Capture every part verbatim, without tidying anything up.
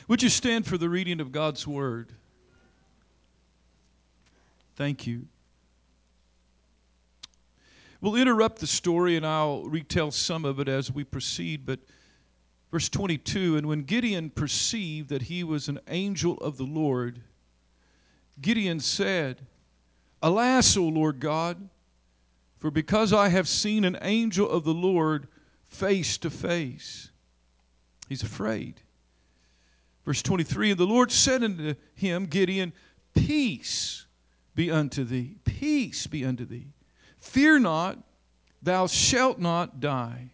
Would you stand for the reading of God's Word? Thank you. We'll interrupt the story and I'll retell some of it as we proceed, but verse twenty-two, and when Gideon perceived that he was an angel of the Lord, Gideon said, Alas, O Lord God, for because I have seen an angel of the Lord face to face. He's afraid. Verse twenty-three, and the Lord said unto him, Gideon, peace be unto thee. Peace be unto thee. Fear not, thou shalt not die.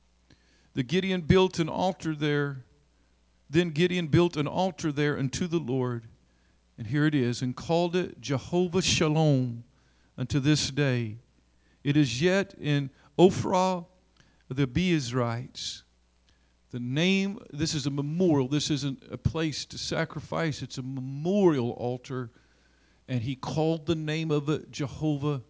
The Gideon built an altar there. Then Gideon built an altar there unto the Lord. And here it is, and called it Jehovah Shalom unto this day. It is yet in Ophrah of the Abiezrites. The name, this is a memorial. This isn't a place to sacrifice. It's a memorial altar. And he called the name of it Jehovah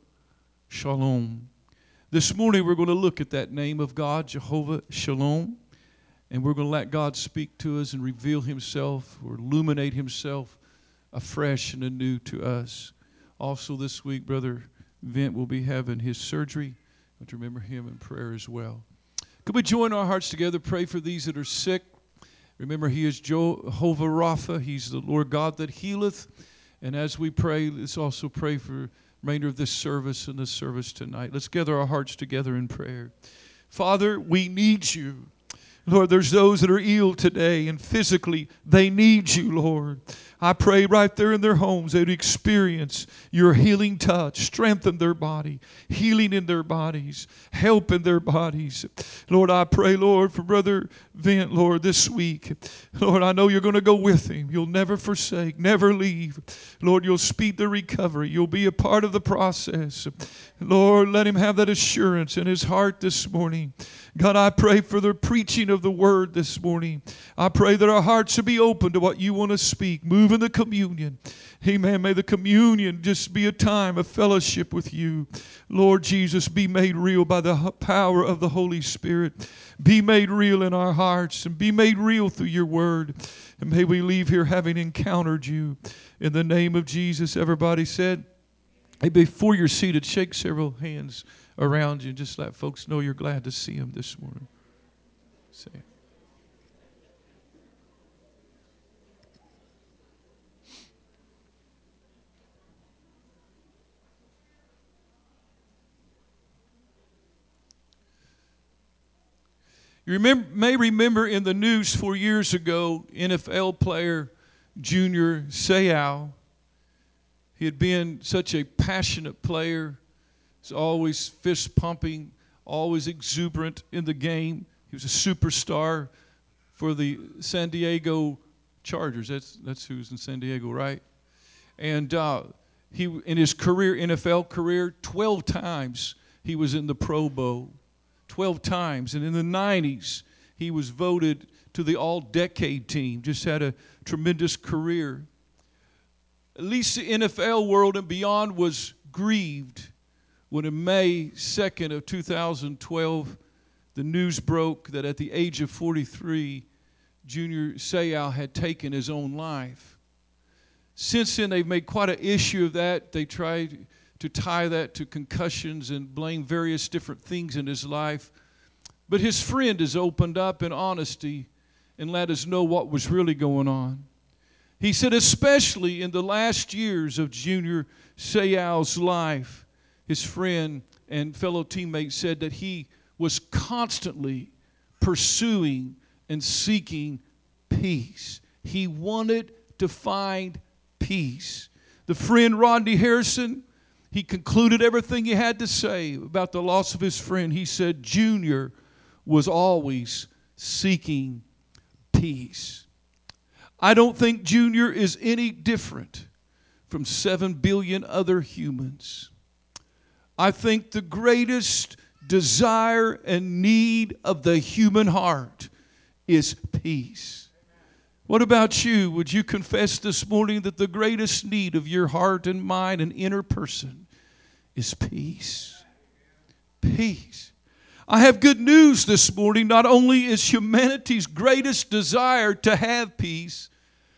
Shalom. This morning we're going to look at that name of God, Jehovah Shalom. And we're going to let God speak to us and reveal himself or illuminate himself afresh and anew to us. Also this week, Brother Vint will be having his surgery. But remember him in prayer as well. Could we join our hearts together, pray for these that are sick? Remember, he is Jehovah Rapha. He's the Lord God that healeth. And as we pray, let's also pray for the remainder of this service and this service tonight. Let's gather our hearts together in prayer. Father, we need you. Lord, there's those that are ill today, and physically they need you, Lord. I pray right there in their homes they'd experience your healing touch, strengthen their body, healing in their bodies, help in their bodies. Lord, I pray, Lord, for Brother Vint, Lord, this week. Lord, I know you're going to go with him. You'll never forsake, never leave. Lord, you'll speed the recovery. You'll be a part of the process. Lord, let him have that assurance in his heart this morning. God, I pray for the preaching of the word this morning. I pray that our hearts should be open to what you want to speak. Move in the communion. Amen. May the communion just be a time of fellowship with you. Lord Jesus, be made real by the power of the Holy Spirit. Be made real in our hearts and be made real through your word. And may we leave here having encountered you. In the name of Jesus, everybody said, hey, before you're seated, shake several hands around you and just let folks know you're glad to see them this morning. Say it. You remember, may remember in the news four years ago, N F L player Junior Seau. He had been such a passionate player. He's always fist pumping, always exuberant in the game. He was a superstar for the San Diego Chargers. That's that's who's in San Diego, right? And uh, he, in his career, N F L career, twelve times he was in the Pro Bowl. twelve times. And in the nineties, he was voted to the all-decade team. Just had a tremendous career. At least the N F L world and beyond was grieved when in May second of two thousand twelve, the news broke that at the age of forty-three, Junior Seau had taken his own life. Since then, they've made quite an issue of that. They tried to tie that to concussions and blame various different things in his life. But his friend has opened up in honesty and let us know what was really going on. He said, especially in the last years of Junior Seau's life, his friend and fellow teammate said that he was constantly pursuing and seeking peace. He wanted to find peace. The friend Rodney Harrison, he concluded everything he had to say about the loss of his friend. He said Junior was always seeking peace. I don't think Junior is any different from seven billion other humans. I think the greatest desire and need of the human heart is peace. What about you? Would you confess this morning that the greatest need of your heart and mind and inner person is peace? Peace. I have good news this morning. Not only is humanity's greatest desire to have peace,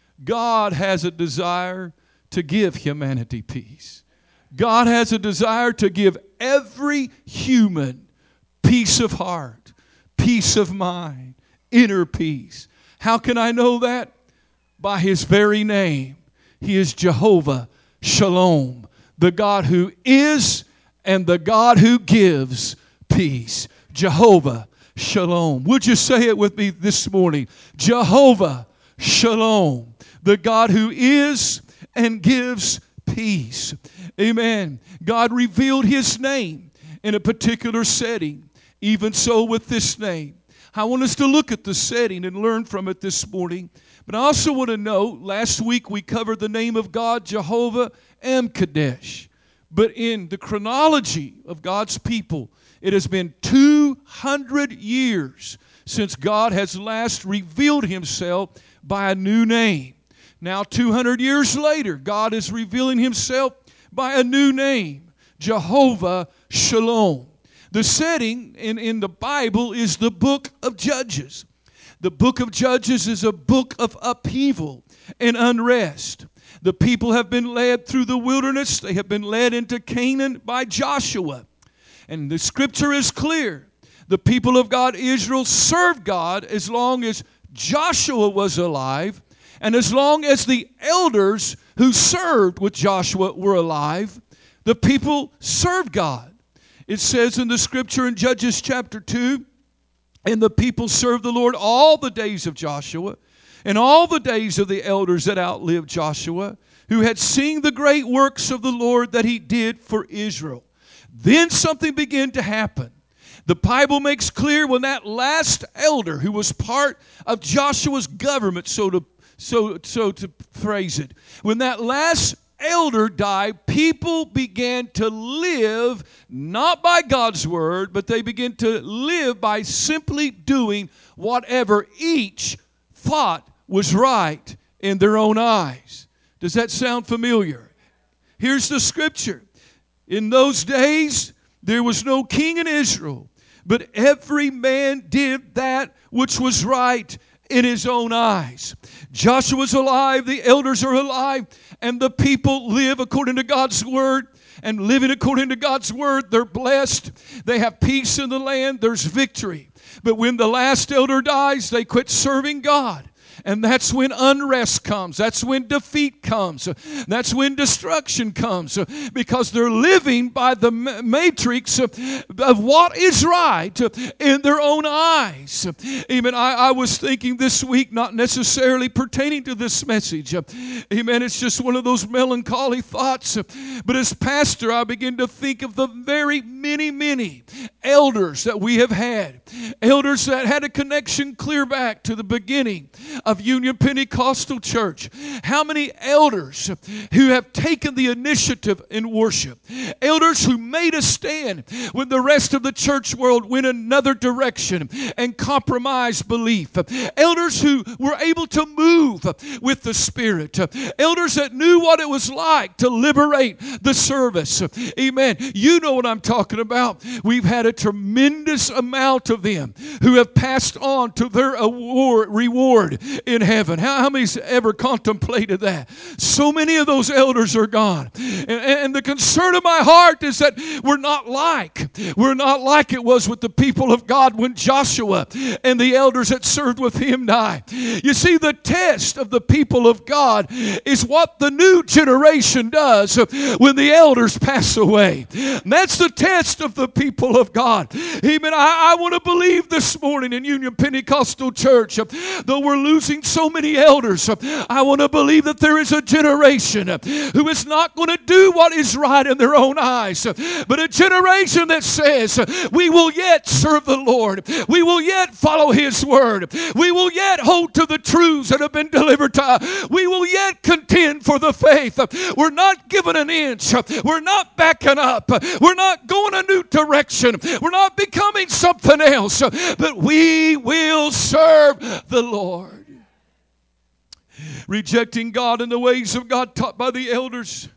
God has a desire to give humanity peace. God has a desire to give every human peace of heart, peace of mind, inner peace. How can I know that? By His very name. He is Jehovah Shalom, the God who is and the God who gives peace. Jehovah Shalom. Would you say it with me this morning? Jehovah Shalom, the God who is and gives peace. Amen. God revealed His name in a particular setting. Even so with this name. I want us to look at the setting and learn from it this morning. But I also want to know, last week we covered the name of God, Jehovah M'Kadesh. But in the chronology of God's people, it has been two hundred years since God has last revealed Himself by a new name. Now, two hundred years later, God is revealing Himself by a new name, Jehovah Shalom. The setting in, in the Bible is the book of Judges. The book of Judges is a book of upheaval and unrest. The people have been led through the wilderness. They have been led into Canaan by Joshua. And the scripture is clear. The people of God, Israel, served God as long as Joshua was alive and as long as the elders who served with Joshua were alive. The people served God. It says in the scripture in Judges chapter two, and the people served the Lord all the days of Joshua and all the days of the elders that outlived Joshua, who had seen the great works of the Lord that He did for Israel. Then something began to happen. The Bible makes clear when that last elder who was part of Joshua's government, so to, so, so to phrase it, when that last elder died, people began to live not by God's word, but they began to live by simply doing whatever each thought was right in their own eyes. Does that sound familiar? Here's the scripture. In those days, there was no king in Israel, but every man did that which was right in his own eyes. Joshua's alive, the elders are alive, and the people live according to God's word. And living according to God's word, they're blessed. They have peace in the land. There's victory. But when the last elder dies, they quit serving God. And that's when unrest comes. That's when defeat comes. That's when destruction comes. Because they're living by the matrix of what is right in their own eyes. Amen. I, I was thinking this week, not necessarily pertaining to this message. Amen. It's just one of those melancholy thoughts. But as pastor, I begin to think of the very many, many elders that we have had. Elders that had a connection clear back to the beginning of Union Pentecostal Church. How many elders who have taken the initiative in worship. Elders who made a stand when the rest of the church world went another direction and compromised belief. Elders who were able to move with the Spirit. Elders that knew what it was like to liberate the service. Amen. You know what I'm talking about. We've had a tremendous amount of them who have passed on to their award, reward in heaven. How, how many's ever contemplated that? So many of those elders are gone. And, and the concern of my heart is that we're not like, we're not like it was with the people of God when Joshua and the elders that served with him died. You see, the test of the people of God is what the new generation does when the elders pass away. And that's the test of the people of God. Amen. I, I want to believe this morning in Union Pentecostal Church, though we're losing so many elders, I want to believe that there is a generation who is not going to do what is right in their own eyes, but a generation that says, we will yet serve the Lord. We will yet follow His word. We will yet hold to the truths that have been delivered to us. We will yet contend for the faith. We're not giving an inch. We're not backing up. We're not going a new direction. We're not becoming something else, but we will serve the Lord. Rejecting God and the ways of God taught by the elders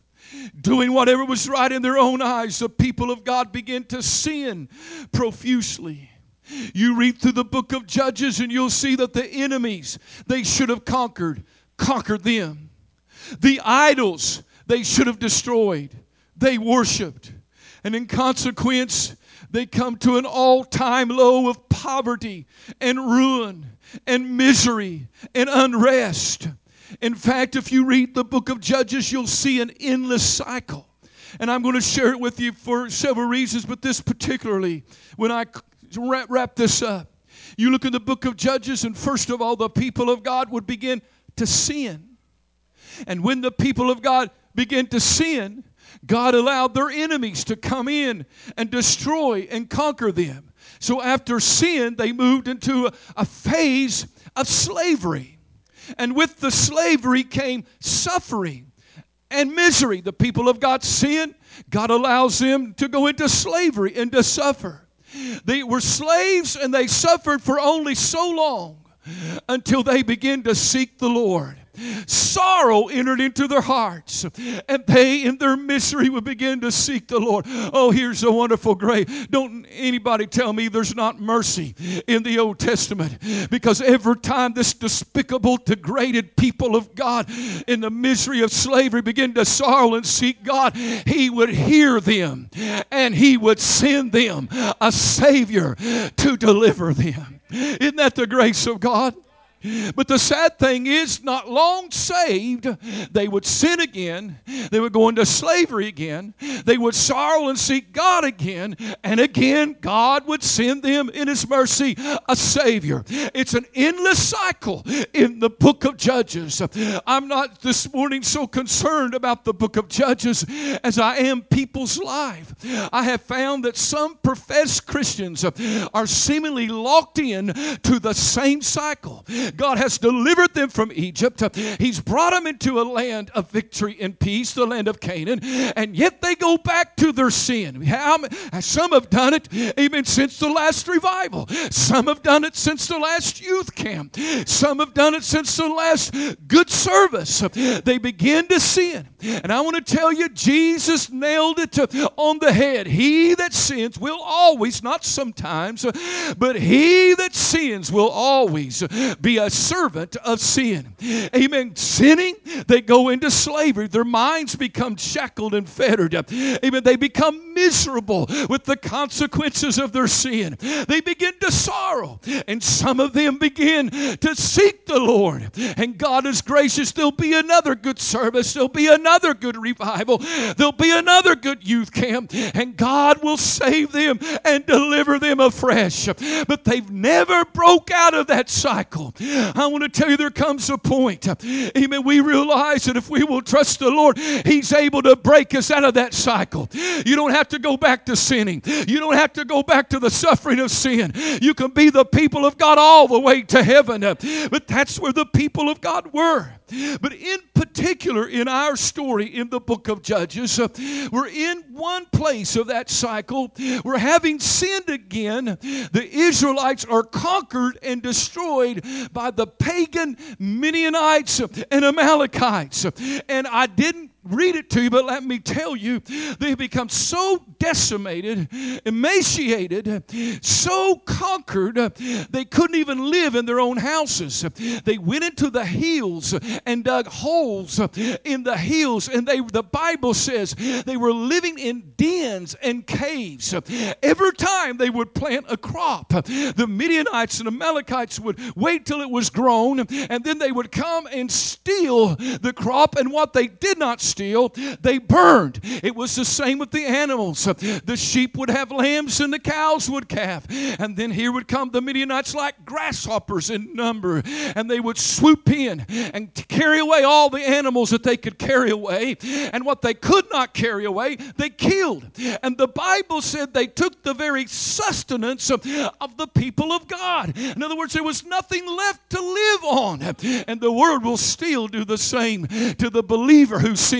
doing whatever was right in their own eyes, the people of God began to sin profusely. You read through the book of Judges and you'll see that the enemies they should have conquered, conquered them. The idols they should have destroyed, they worshiped. And in consequence, they come to an all-time low of poverty and ruin and misery and unrest. In fact, if you read the book of Judges, you'll see an endless cycle. And I'm going to share it with you for several reasons, but this particularly, when I wrap, wrap this up, you look in the book of Judges, and first of all, the people of God would begin to sin. And when the people of God began to sin, God allowed their enemies to come in and destroy and conquer them. So after sin, they moved into a, a phase of slavery. And with the slavery came suffering and misery. The people of God sin. God allows them to go into slavery and to suffer. They were slaves and they suffered for only so long until they began to seek the Lord. Sorrow entered into their hearts, and they in their misery would begin to seek the Lord. Oh, here's a wonderful grace. Don't anybody tell me there's not mercy in the Old Testament, because every time this despicable, degraded people of God in the misery of slavery begin to sorrow and seek God, He would hear them and He would send them a Savior to deliver them. Isn't that the grace of God? But the sad thing is, not long saved, they would sin again. They would go into slavery again. They would sorrow and seek God again. And again, God would send them in His mercy a Savior. It's an endless cycle in the book of Judges. I'm not this morning so concerned about the book of Judges as I am people's life. I have found that some professed Christians are seemingly locked in to the same cycle. God has delivered them from Egypt. He's brought them into a land of victory and peace, the land of Canaan, and yet they go back to their sin. Some have done it even since the last revival. Some have done it since the last youth camp. Some have done it since the last good service. They begin to sin. And I want to tell you, Jesus nailed it on the head. He that sins will always, not sometimes, but he that sins will always be a servant of sin. Amen. Sinning, they go into slavery. Their minds become shackled and fettered. Amen. They become miserable with the consequences of their sin. They begin to sorrow. And some of them begin to seek the Lord. And God is gracious. There'll be another good service. There'll be another good revival. There'll be another good youth camp. And God will save them and deliver them afresh. But they've never broke out of that cycle. I want to tell you, there comes a point, amen, we realize that if we will trust the Lord, He's able to break us out of that cycle. You don't have to go back to sinning. You don't have to go back to the suffering of sin. You can be the people of God all the way to heaven. But that's where the people of God were. But in particular, in our story in the book of Judges, we're in one place of that cycle. We're having sinned again. The Israelites are conquered and destroyed by the pagan Midianites and Amalekites. And I didn't read it to you, but let me tell you, they become so decimated, emaciated, so conquered, they couldn't even live in their own houses. They went into the hills and dug holes in the hills, and they, the Bible says they were living in dens and caves. Every time they would plant a crop, the Midianites and Amalekites would wait till it was grown, and then they would come and steal the crop, and what they did not steal, they burned. It was the same with the animals. The sheep would have lambs and the cows would calve. And then here would come the Midianites like grasshoppers in number, and they would swoop in and carry away all the animals that they could carry away. And what they could not carry away, they killed. And the Bible said they took the very sustenance of, of the people of God. In other words, there was nothing left to live on. And the world will still do the same to the believer who sins.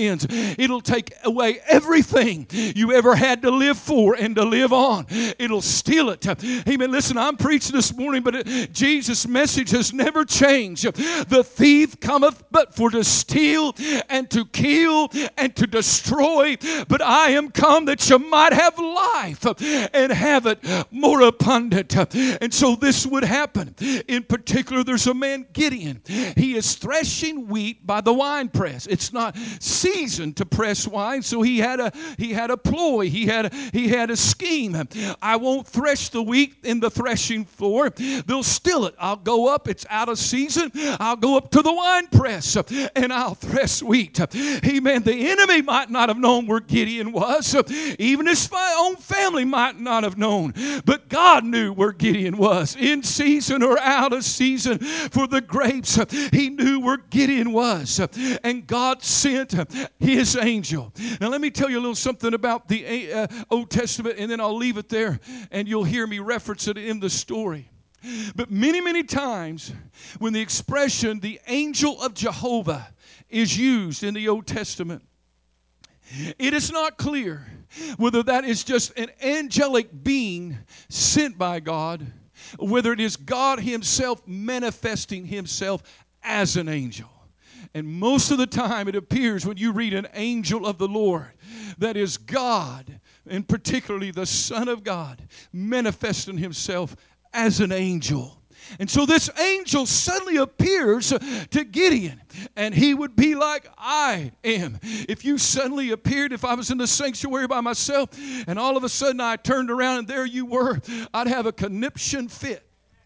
sins. It'll take away everything you ever had to live for and to live on. It'll steal it. Amen. Listen, I'm preaching this morning, but it, Jesus' message has never changed. The thief cometh but for to steal and to kill and to destroy, but I am come that you might have life and have it more abundant. And so this would happen. In particular, there's a man, Gideon. He is threshing wheat by the winepress. It's not seasoned to press wine, so he had a he had a ploy. He had a, he had a scheme. I won't thresh the wheat in the threshing floor. They'll steal it. I'll go up. It's out of season. I'll go up to the winepress and I'll thresh wheat. Amen. The enemy might not have known where Gideon was. Even his own family might not have known. But God knew where Gideon was. In season or out of season for the grapes. He knew where Gideon was. And God sent his angel. Now let me tell you a little something about the uh, Old Testament, and then I'll leave it there and you'll hear me reference it in the story. But many, many times when the expression the angel of Jehovah is used in the Old Testament, it is not clear whether that is just an angelic being sent by God, or whether it is God himself manifesting himself as an angel. And most of the time it appears when you read an angel of the Lord, that is God, and particularly the Son of God, manifesting himself as an angel. And so this angel suddenly appears to Gideon, and he would be like I am. If you suddenly appeared, if I was in the sanctuary by myself, and all of a sudden I turned around and there you were, I'd have a conniption fit.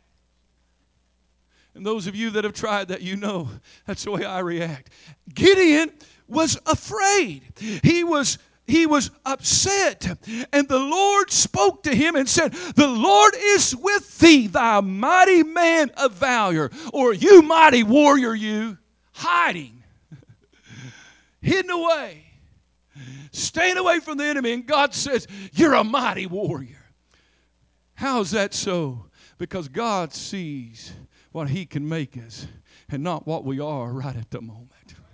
And those of you that have tried that, you know that's the way I react. Gideon was afraid. He was He was upset. And the Lord spoke to him and said, the Lord is with thee, thou mighty man of valor. Or you mighty warrior, you. Hiding. Hidden away. Staying away from the enemy. And God says, you're a mighty warrior. How is that so? Because God sees what he can make us and not what we are right at the moment.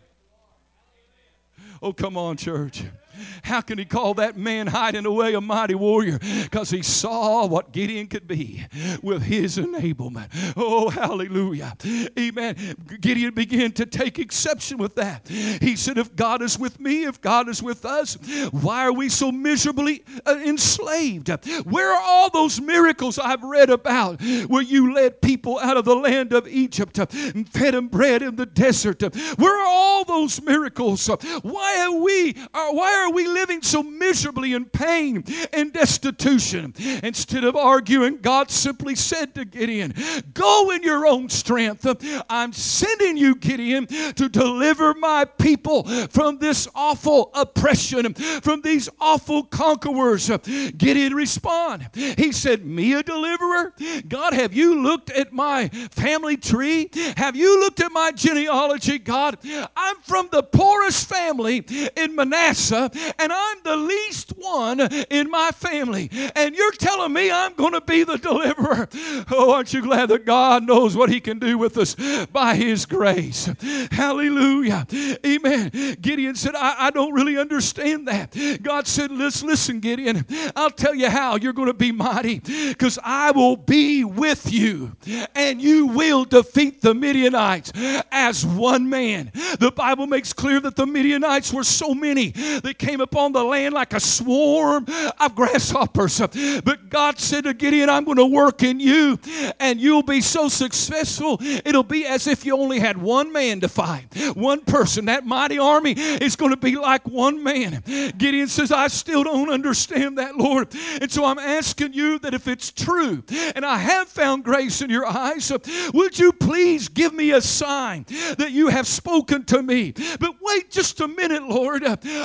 Oh, come on, church. How can he call that man hiding away a mighty warrior? Because he saw what Gideon could be with his enablement. Oh, hallelujah. Amen. Gideon began to take exception with that. He said, if God is with me, if God is with us, why are we so miserably uh, enslaved? Where are all those miracles I've read about where you led people out of the land of Egypt and fed them bread in the desert? Where are all those miracles? Why are we, uh, why are Why are we living so miserably in pain and destitution? Instead of arguing, God simply said to Gideon, go in your own strength. I'm sending you, Gideon, to deliver my people from this awful oppression, from these awful conquerors. Gideon responded. He said, me a deliverer? God, have you looked at my family tree? Have you looked at my genealogy, God? I'm from the poorest family in Manasseh, and I'm the least one in my family. And you're telling me I'm going to be the deliverer. Oh, aren't you glad that God knows what he can do with us by his grace? Hallelujah. Amen. Gideon said, I, I don't really understand that. God said, listen, listen, Gideon, I'll tell you how you're going to be mighty, because I will be with you, and you will defeat the Midianites as one man. The Bible makes clear that the Midianites were so many that came upon the land like a swarm of grasshoppers. But God said to Gideon, I'm going to work in you, and you'll be so successful, it'll be as if you only had one man to fight. One person. That mighty army is going to be like one man. Gideon says, I still don't understand that, Lord. And so I'm asking you that if it's true, and I have found grace in your eyes, would you please give me a sign that you have spoken to me? But wait just a minute, Lord. I want to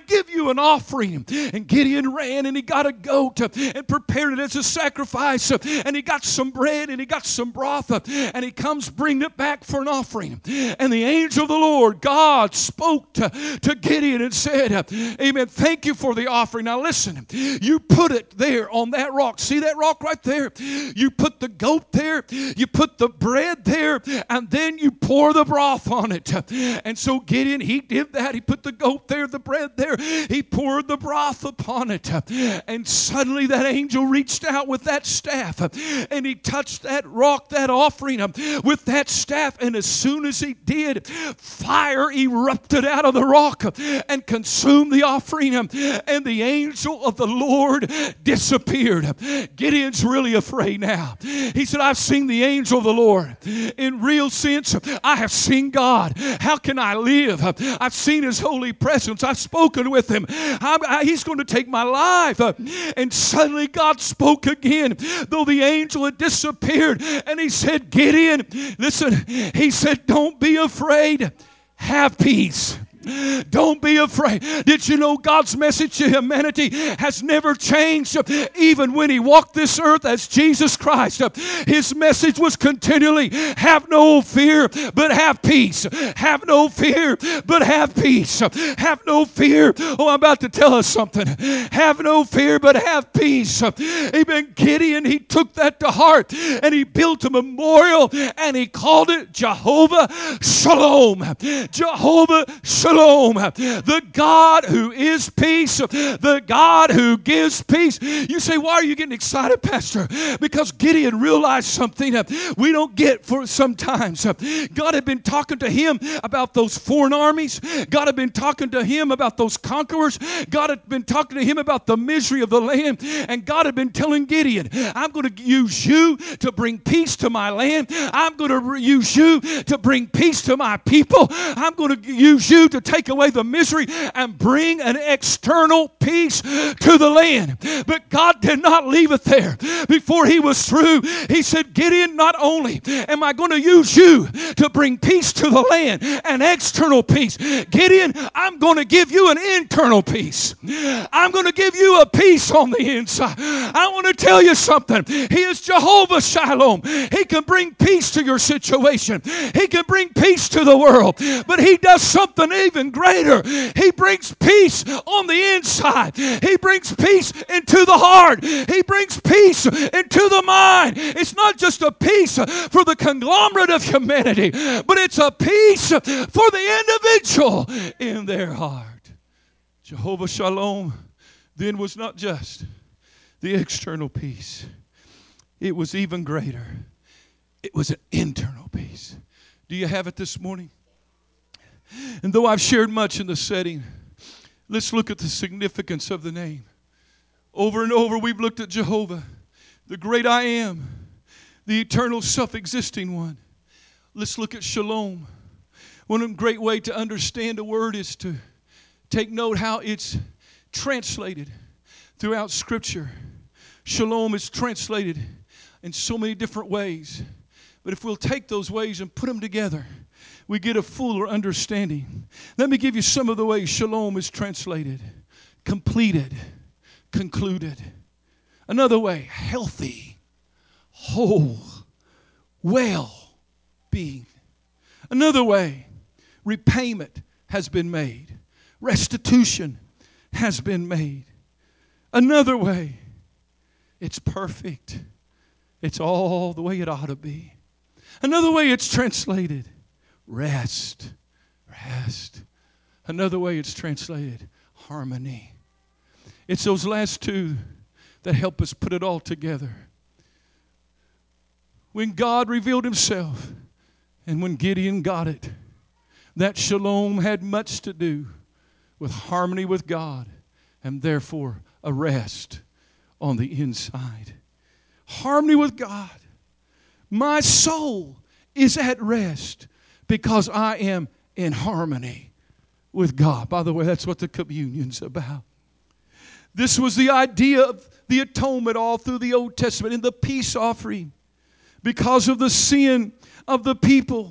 give you an offering. And Gideon ran and he got a goat and prepared it as a sacrifice. And he got some bread and he got some broth. And he comes bringing it back for an offering. And the angel of the Lord, God, spoke to, to Gideon and said, amen, thank you for the offering. Now listen, you put it there on that rock. See that rock right there? You put the goat there, you put the bread there, and then you pour the broth on it. And so Gideon, he did that. He put the goat there, the bread there. He poured the broth upon it. And suddenly that angel reached out with that staff and he touched that rock, that offering with that staff. And as soon as he did, fire erupted out of the rock and consumed the offering. And the angel of the Lord disappeared. Gideon's really afraid now. He said, I've seen the angel of the Lord. In real sense, I have seen God. How can I live? I've seen his holy presence. I've spoken with him. I'm, I, he's going to take my life. And suddenly God spoke again, though the angel had disappeared. And he said, Gideon, listen, he said, don't be afraid. Have peace. Don't be afraid. Did you know God's message to humanity has never changed? Even when he walked this earth as Jesus Christ, his message was continually, have no fear, but have peace. Have no fear, but have peace. Have no fear. Oh, I'm about to tell us something. Have no fear, but have peace. Amen. Gideon, he took that to heart and he built a memorial and he called it Jehovah Shalom. Jehovah Shalom. The God who is peace, the God who gives peace. You say, why are you getting excited, Pastor? Because Gideon realized something we don't get for sometimes. God had been talking to him about those foreign armies. God had been talking to him about those conquerors. God had been talking to him about the misery of the land. And God had been telling Gideon, I'm going to use you to bring peace to my land. I'm going to use you to bring peace to my people. I'm going to use you to take away the misery and bring an external peace to the land. But God did not leave it there. Before he was through, he said, Gideon, not only am I going to use you to bring peace to the land, an external peace, Gideon, I'm going to give you an internal peace. I'm going to give you a peace on the inside. I want to tell you something. He is Jehovah Shalom. He can bring peace to your situation. He can bring peace to the world. But he does something even greater. He brings peace on the inside. He brings peace into the heart. He brings peace into the mind. It's not just a peace for the conglomerate of humanity, but it's a peace for the individual in their heart. Jehovah Shalom then was not just the external peace. It was even greater. It was an internal peace. Do you have it this morning? And though I've shared much in the setting, let's look at the significance of the name. Over and over we've looked at Jehovah, the great I am, the eternal self-existing one. Let's look at Shalom. One great way to understand a word is to take note how it's translated throughout Scripture. Shalom is translated in so many different ways. But if we'll take those ways and put them together, we get a fuller understanding. Let me give you some of the ways Shalom is translated. Completed, concluded. Another way, healthy, whole, well-being. Another way, repayment has been made. Restitution has been made. Another way, it's perfect. It's all the way it ought to be. Another way it's translated, rest, rest. Another way it's translated, harmony. It's those last two that help us put it all together. When God revealed himself and when Gideon got it, that shalom had much to do with harmony with God and therefore a rest on the inside. Harmony with God. My soul is at rest because I am in harmony with God. By the way, that's what the communion's about. This was the idea of the atonement all through the Old Testament in the peace offering. Because of the sin of the people,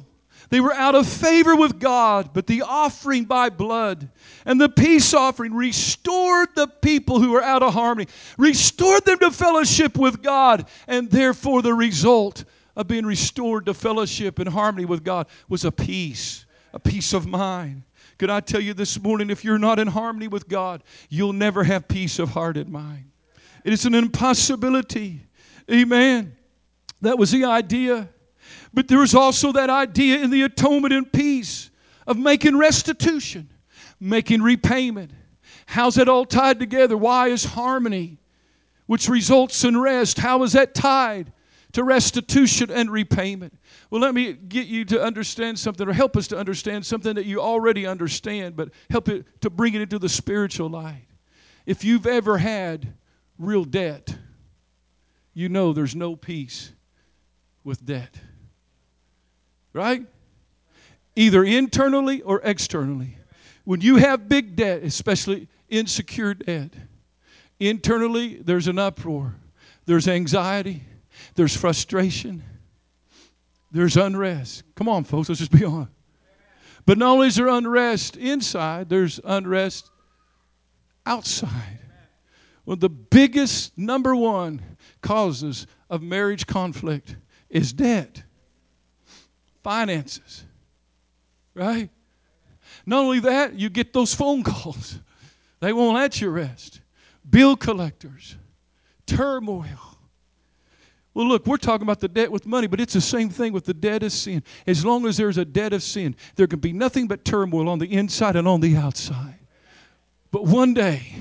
They were out of favor with God, but the offering by blood and the peace offering restored the people who were out of harmony, restored them to fellowship with God, and therefore the result of being restored to fellowship and harmony with God was a peace, a peace of mind. Could I tell you this morning, if you're not in harmony with God, you'll never have peace of heart and mind. It is an impossibility. Amen. That was the idea. But there was also that idea in the atonement and peace of making restitution, making repayment. How's that all tied together? Why is harmony, which results in rest, how is that tied to restitution and repayment? Well, let me get you to understand something, or help us to understand something that you already understand, but help it to bring it into the spiritual light. If you've ever had real debt, you know there's no peace with debt. Right? Either internally or externally. When you have big debt, especially insecure debt, internally there's an uproar. There's anxiety. There's frustration. There's unrest. Come on, folks, let's just be honest. But not only is there unrest inside, there's unrest outside. Well, the biggest, number one, causes of marriage conflict is debt. Finances, right? Not only that, you get those phone calls. They won't let you rest. Bill collectors, turmoil. Well, look, we're talking about the debt with money, but it's the same thing with the debt of sin. As long as there's a debt of sin, there can be nothing but turmoil on the inside and on the outside. But one day,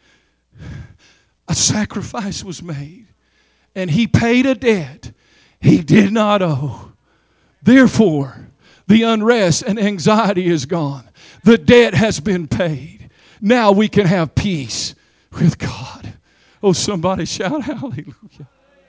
a sacrifice was made, and he paid a debt he did not owe. Therefore, the unrest and anxiety is gone. The debt has been paid. Now we can have peace with God. Oh, somebody shout hallelujah.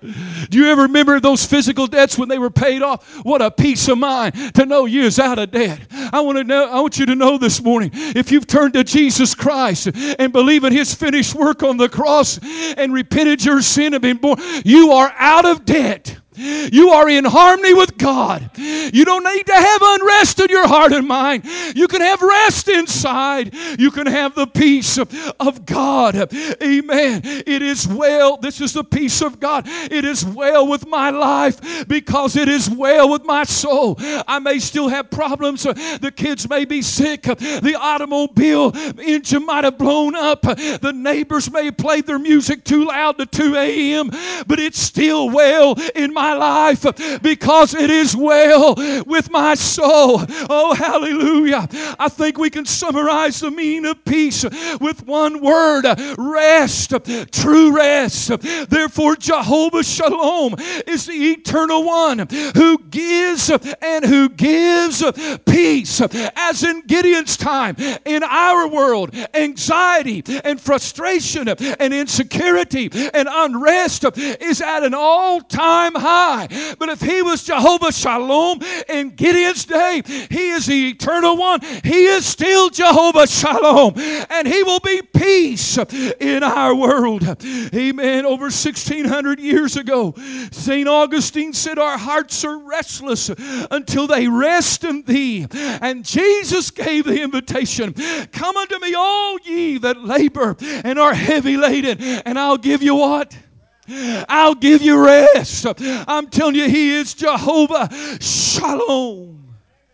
Do you ever remember those physical debts when they were paid off? What a peace of mind to know you is out of debt. I want to know, I want you to know this morning, if you've turned to Jesus Christ and believe in His finished work on the cross and repented your sin and been born, you are out of debt. You are in harmony with God. You don't need to have unrest in your heart and mind. You can have rest inside. You can have the peace of, of God. Amen. It is well. This is the peace of God. It is well with my life because it is well with my soul. I may still have problems. The kids may be sick. The automobile engine might have blown up. The neighbors may have played their music too loud to two a.m. But it's still well in my life because it is well with my soul. Oh, hallelujah. I think we can summarize the meaning of peace with one word: rest, true rest. Therefore, Jehovah Shalom is the eternal one who gives and who gives peace. As in Gideon's time, in our world, anxiety and frustration and insecurity and unrest is at an all-time high. But if he was Jehovah Shalom in Gideon's day, he is the eternal one. He is still Jehovah Shalom, and he will be peace in our world. Amen. Over sixteen hundred years ago, Saint Augustine said, our hearts are restless until they rest in thee. And Jesus gave the invitation, come unto me all ye that labor and are heavy laden, and I'll give you what? I'll give you rest. I'm telling you, He is Jehovah Shalom.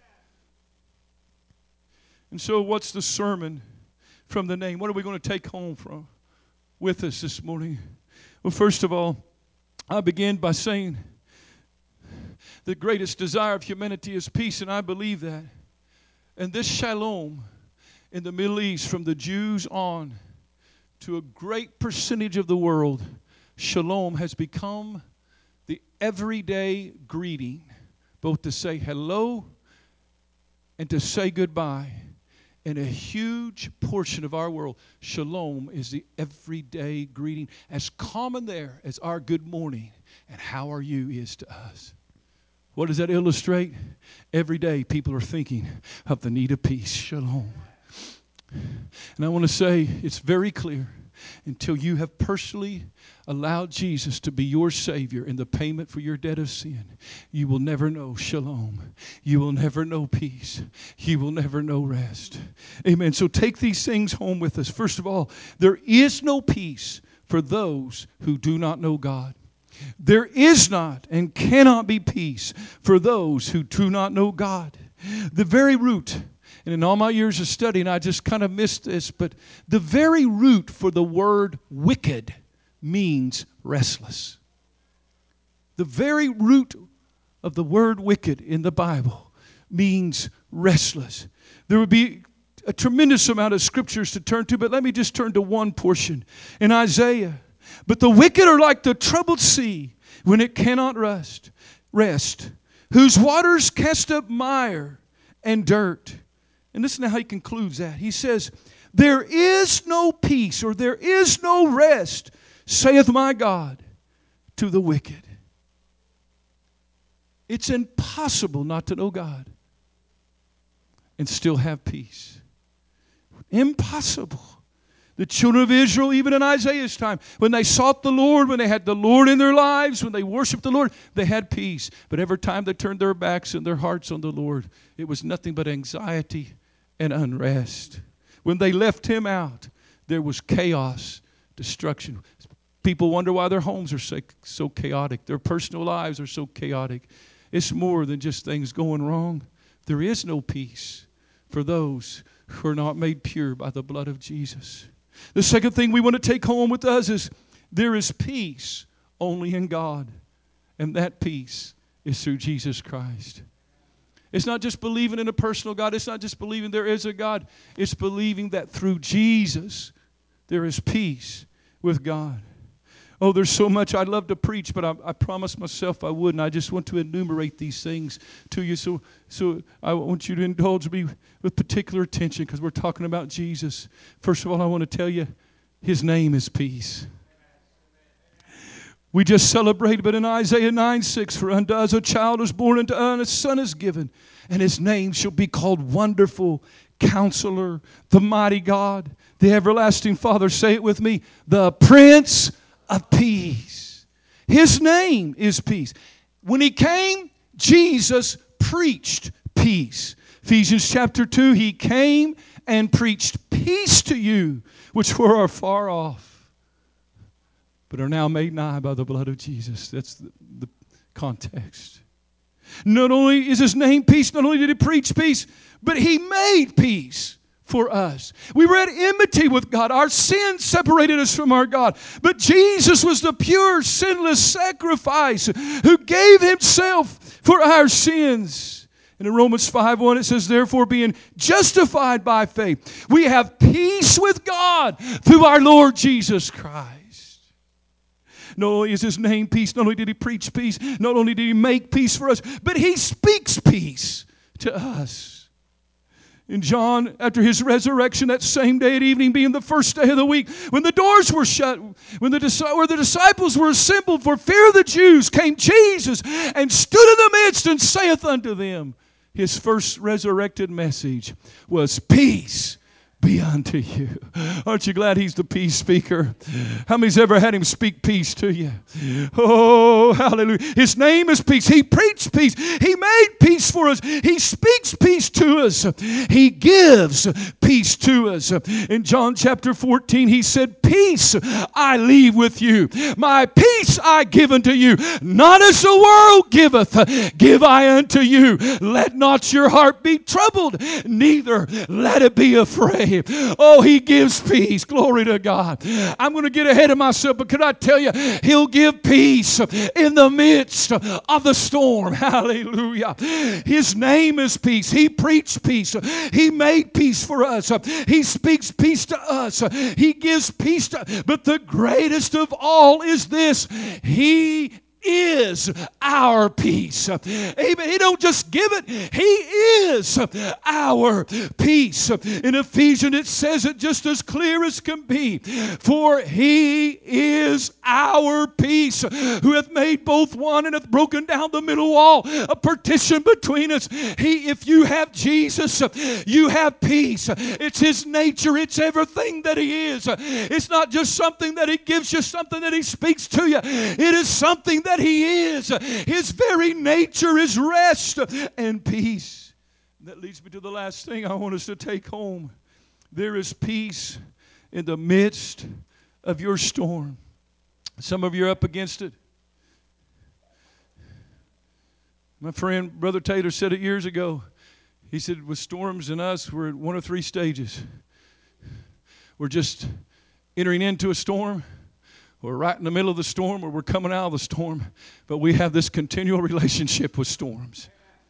And so what's the sermon from the name? What are we going to take home from with us this morning? Well, first of all, I begin by saying the greatest desire of humanity is peace, and I believe that. And this shalom in the Middle East, from the Jews on to a great percentage of the world, shalom has become the everyday greeting, both to say hello and to say goodbye. In a huge portion of our world, shalom is the everyday greeting, as common there as our good morning and how are you is to us. What does that illustrate? Every day people are thinking of the need of peace, shalom. And I want to say it's very clear. until you have personally allowed Jesus to be your Savior and the payment for your debt of sin, you will never know shalom. You will never know peace. You will never know rest. Amen. So take these things home with us. First of all, there is no peace for those who do not know God. There is not and cannot be peace for those who do not know God. The very root, and in all my years of studying, I just kind of missed this, but the very root for the word wicked means restless. The very root of the word wicked in the Bible means restless. There would be a tremendous amount of scriptures to turn to, but let me just turn to one portion in Isaiah. But the wicked are like the troubled sea when it cannot rest, rest, whose waters cast up mire and dirt. And listen to how he concludes that. He says, there is no peace, or there is no rest, saith my God, to the wicked. It's impossible not to know God and still have peace. Impossible. The children of Israel, even in Isaiah's time, when they sought the Lord, when they had the Lord in their lives, when they worshiped the Lord, they had peace. But every time they turned their backs and their hearts on the Lord, it was nothing but anxiety and unrest. When they left Him out, there was chaos, destruction. People wonder why their homes are so, so chaotic. Their personal lives are so chaotic. It's more than just things going wrong. There is no peace for those who are not made pure by the blood of Jesus. The second thing we want to take home with us is there is peace only in God. And that peace is through Jesus Christ. It's not just believing in a personal God. It's not just believing there is a God. It's believing that through Jesus there is peace with God. Oh, there's so much I'd love to preach, but I, I promised myself I wouldn't. I just want to enumerate these things to you. So, so I want you to indulge me with particular attention because we're talking about Jesus. First of all, I want to tell you, His name is peace. We just celebrated, but in Isaiah nine six, for unto us a child is born, unto us a son is given, and His name shall be called Wonderful, Counselor, the Mighty God, the Everlasting Father. Say it with me, the Prince of Peace. His name is peace. When He came, Jesus preached peace. Ephesians chapter two, He came and preached peace to you, which were far off, but are now made nigh by the blood of Jesus. That's the, the context. Not only is His name peace, not only did He preach peace, but He made peace for us. We were at enmity with God. Our sin separated us from our God. But Jesus was the pure, sinless sacrifice who gave Himself for our sins. And in Romans five one it says, therefore being justified by faith, we have peace with God through our Lord Jesus Christ. Not only is His name peace, not only did He preach peace, not only did He make peace for us, but He speaks peace to us. In John, after His resurrection, that same day at evening, being the first day of the week, when the doors were shut, when the, where the disciples were assembled for fear of the Jews, came Jesus and stood in the midst and saith unto them, His first resurrected message was peace be unto you. Aren't you glad He's the peace speaker? How many's ever had Him speak peace to you? Oh, hallelujah. His name is peace. He preached peace. He made peace for us. He speaks peace to us. He gives peace to us. In John chapter fourteen, He said, peace I leave with you. My peace I give unto you. Not as the world giveth, give I unto you. Let not your heart be troubled, neither let it be afraid. Oh, He gives peace. Glory to God. I'm going to get ahead of myself, but can I tell you, He'll give peace in the midst of the storm. Hallelujah. His name is peace. He preached peace. He made peace for us. He speaks peace to us. He gives peace to, but the greatest of all is this: He is our peace. Amen. He don't just give it. He is our peace. In Ephesians it says it just as clear as can be. For He is our peace, who hath made both one and hath broken down the middle wall, a partition between us. He, if you have Jesus, you have peace. It's His nature. It's everything that He is. It's not just something that He gives you, something that He speaks to you. It is something that He is. His very nature is rest and peace. That leads me to the last thing I want us to take home. There is peace in the midst of your storm. Some of you are up against it. My friend, Brother Taylor, said it years ago. He said, with storms and us, we're at one of three stages. We're just entering into a storm. We're right in the middle of the storm, or we're coming out of the storm. But we have this continual relationship with storms.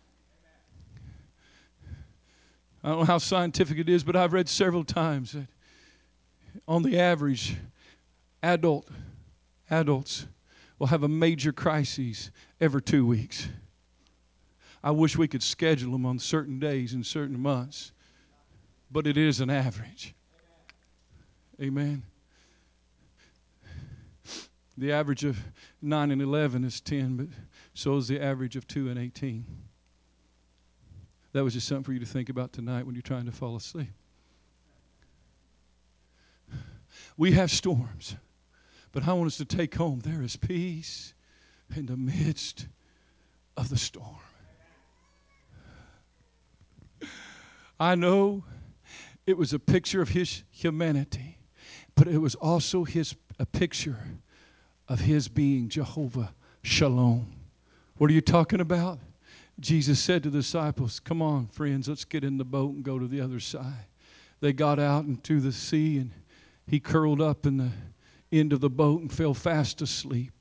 I don't know how scientific it is, but I've read several times that on the average, adult adults will have a major crisis every two weeks. I wish we could schedule them on certain days and certain months, but it is an average. Amen. The average of nine and eleven is ten, but so is the average of two and eighteen. That was just something for you to think about tonight when you're trying to fall asleep. We have storms, but I want us to take home there is peace in the midst of the storm. I know it was a picture of His humanity, but it was also his a picture of His being Jehovah Shalom. What are you talking about? Jesus said to the disciples, come on, friends, let's get in the boat and go to the other side. They got out into the sea, and He curled up in the end of the boat and fell fast asleep.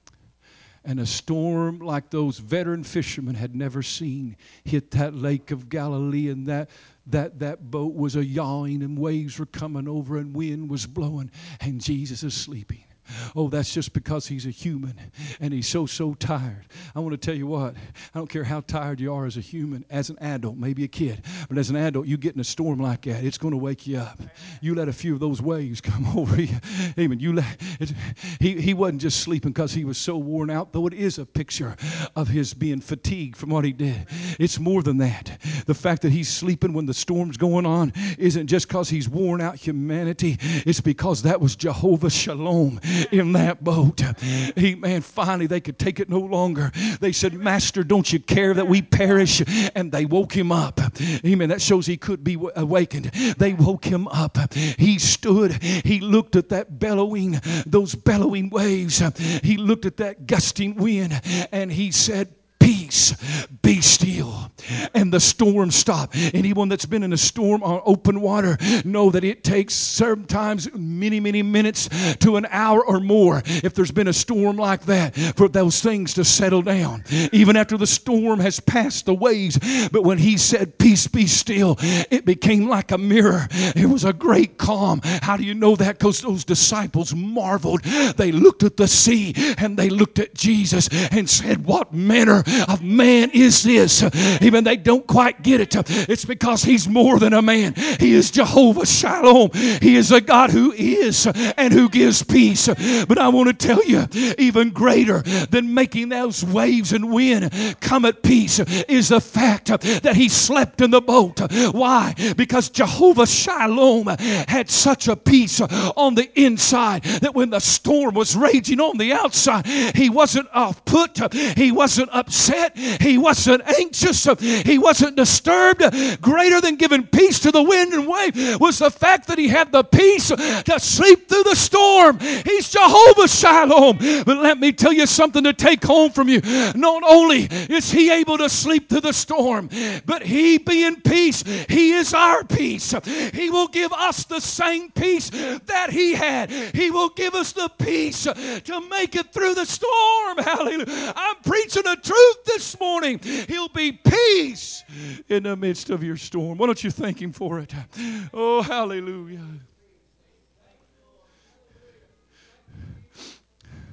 And a storm like those veteran fishermen had never seen hit that lake of Galilee, and that that that boat was a yawing, and waves were coming over, and wind was blowing, and Jesus is sleeping. Oh, that's just because He's a human and He's so, so tired. I want to tell you what, I don't care how tired you are as a human, as an adult, maybe a kid, but as an adult, you get in a storm like that, it's going to wake you up. You let a few of those waves come over you. Amen. You let, it, he, he wasn't just sleeping because He was so worn out, though it is a picture of His being fatigued from what He did. It's more than that. The fact that He's sleeping when the storm's going on isn't just because He's worn out humanity. It's because that was Jehovah Shalom in that boat. He, man, finally they could take it no longer. They said, Master, don't you care that we perish? And they woke Him up. Amen. That shows He could be awakened. They woke Him up. He stood. He looked at that bellowing, those bellowing waves. He looked at that gusting wind, and He said, peace, be still. And the storm stopped. Anyone that's been in a storm on open water know that it takes sometimes many, many minutes to an hour or more, if there's been a storm like that, for those things to settle down. Even after the storm has passed the waves. But when He said, peace, be still, it became like a mirror. It was a great calm. How do you know that? Because those disciples marveled. They looked at the sea and they looked at Jesus and said, what manner of man is this? Even they don't quite get it. It's because He's more than a man. He is Jehovah Shalom. He is a God who is and who gives peace. But I want to tell you, even greater than making those waves and wind come at peace is the fact that He slept in the boat. Why? Because Jehovah Shalom had such a peace on the inside that when the storm was raging on the outside, He wasn't off put. He wasn't upset. He wasn't anxious. He wasn't disturbed. Greater than giving peace to the wind and wave was the fact that He had the peace to sleep through the storm. He's Jehovah Shalom. But let me tell you something to take home from you. Not only is He able to sleep through the storm, but He being peace, He is our peace. He will give us the same peace that He had. He will give us the peace to make it through the storm. Hallelujah. I'm preaching the truth this morning. He'll be peace in the midst of your storm. Why don't you thank Him for it? Oh, hallelujah.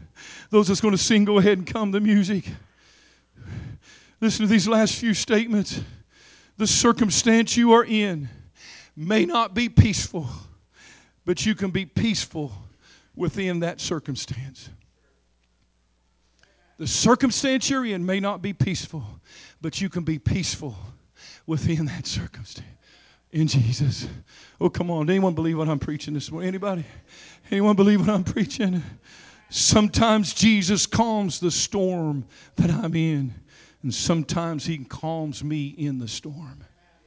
Those that's going to sing, go ahead and come to music. Listen to these last few statements. The circumstance you are in may not be peaceful, but you can be peaceful within that circumstance. The circumstance you're in may not be peaceful, but you can be peaceful within that circumstance. In Jesus. Oh, come on. Anyone believe what I'm preaching this morning? Anybody? Anyone believe what I'm preaching? Sometimes Jesus calms the storm that I'm in, and sometimes He calms me in the storm.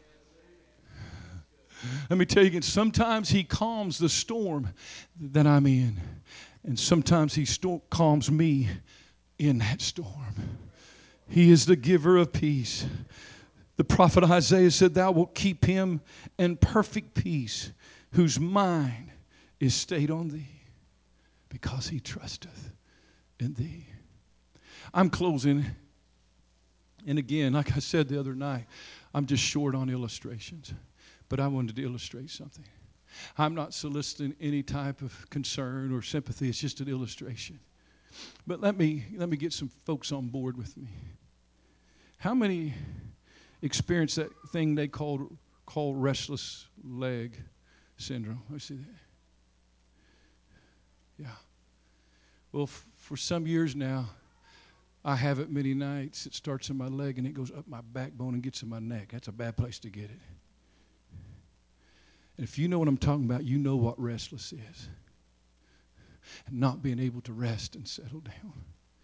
Let me tell you again, sometimes He calms the storm that I'm in, and sometimes He sto- calms me in that storm. He is the giver of peace. The prophet Isaiah said, Thou wilt keep him in perfect peace, whose mind is stayed on Thee, because he trusteth in Thee. I'm closing. And again, like I said the other night, I'm just short on illustrations. But I wanted to illustrate something. I'm not soliciting any type of concern or sympathy. It's just an illustration. But let me let me get some folks on board with me. How many experience that thing they call call restless leg syndrome? I see that. Yeah. Well, f- for some years now, I have it many nights. It starts in my leg and it goes up my backbone and gets in my neck. That's a bad place to get it. And if you know what I'm talking about, you know what restless is. And not being able to rest and settle down.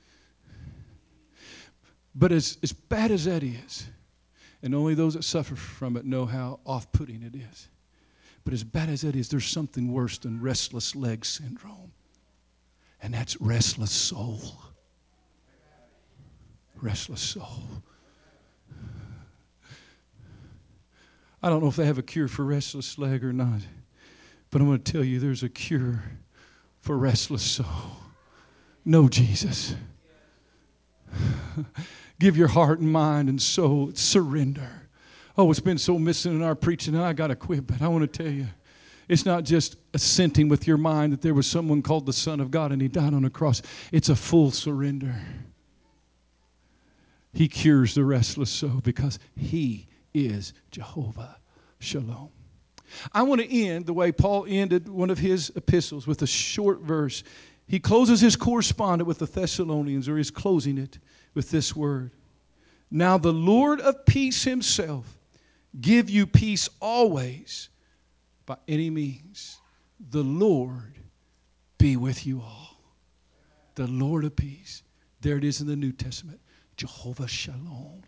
But as, as bad as that is, and only those that suffer from it know how off-putting it is. But as bad as that is, there's something worse than restless leg syndrome. And that's restless soul. Restless soul. I don't know if they have a cure for restless leg or not. But I'm going to tell you there's a cure for restless soul. Know Jesus. Give your heart and mind and soul. Surrender. Oh, it's been so missing in our preaching, and I got to quit. But I want to tell you, it's not just assenting with your mind that there was someone called the Son of God and He died on a cross. It's a full surrender. He cures the restless soul because He is Jehovah Shalom. I want to end the way Paul ended one of his epistles with a short verse. He closes his correspondence with the Thessalonians, or he's closing it with this word. Now the Lord of peace Himself give you peace always by any means. The Lord be with you all. The Lord of peace. There it is in the New Testament. Jehovah Shalom.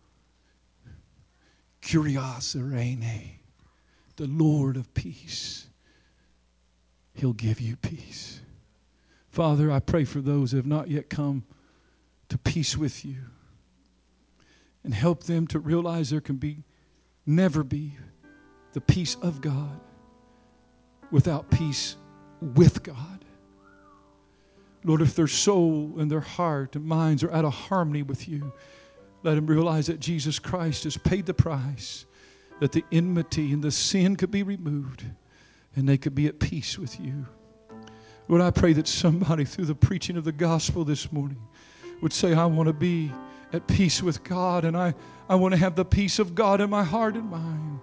Kyrios Eirene. The Lord of peace. He'll give you peace. Father, I pray for those who have not yet come to peace with you. And help them to realize there can be, never be, the peace of God without peace with God. Lord, if their soul and their heart and minds are out of harmony with you, let them realize that Jesus Christ has paid the price, that the enmity and the sin could be removed, and they could be at peace with you. Lord, I pray that somebody through the preaching of the gospel this morning would say, I want to be at peace with God, and I, I want to have the peace of God in my heart and mind.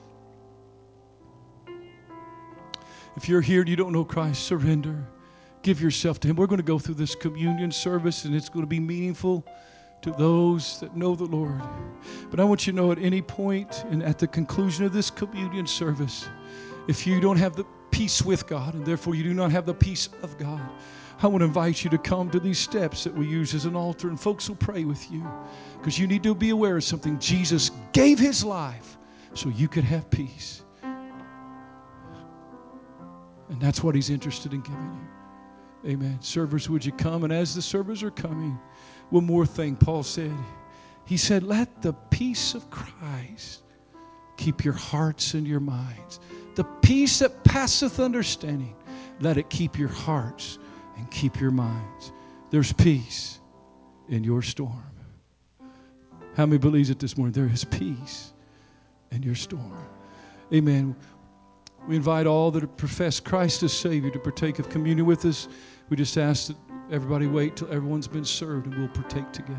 If you're here and you don't know Christ, surrender. Give yourself to Him. We're going to go through this communion service, and it's going to be meaningful to those that know the Lord. But I want you to know at any point and at the conclusion of this communion service, if you don't have the peace with God, and therefore you do not have the peace of God, I want to invite you to come to these steps that we use as an altar, and folks will pray with you, because you need to be aware of something. Jesus gave His life so you could have peace. And that's what He's interested in giving you. Amen. Servers, would you come? And as the servers are coming, one more thing Paul said. He said, let the peace of Christ keep your hearts and your minds. The peace that passeth understanding, let it keep your hearts and keep your minds. There's peace in your storm. How many believes it this morning? There is peace in your storm. Amen. We invite all that profess Christ as Savior to partake of communion with us. We just ask that Everybody wait till everyone's been served and we'll partake together.